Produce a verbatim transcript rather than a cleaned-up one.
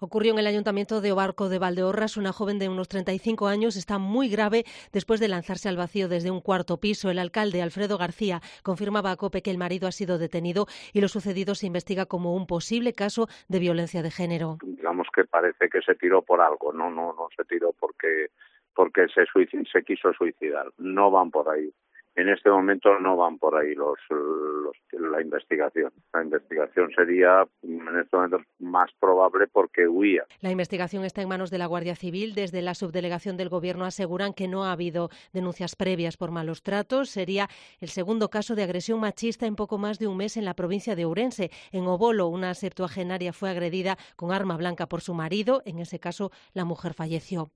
Ocurrió en el Ayuntamiento de Obarco de Valdeorras. Una joven de unos treinta y cinco años está muy grave después de lanzarse al vacío desde un cuarto piso. El alcalde, Alfredo García, confirmaba a COPE que el marido ha sido detenido y lo sucedido se investiga como un posible caso de violencia de género. Digamos que parece que se tiró por algo, no, no, no se tiró porque, porque se, suicid, se quiso suicidar. No van por ahí. En este momento no van por ahí los, los la investigación. La investigación sería en este momento más probable porque huía. La investigación está en manos de la Guardia Civil. Desde la subdelegación del Gobierno aseguran que no ha habido denuncias previas por malos tratos. Sería el segundo caso de agresión machista en poco más de un mes en la provincia de Ourense. En Obolo, una septuagenaria fue agredida con arma blanca por su marido. En ese caso, la mujer falleció.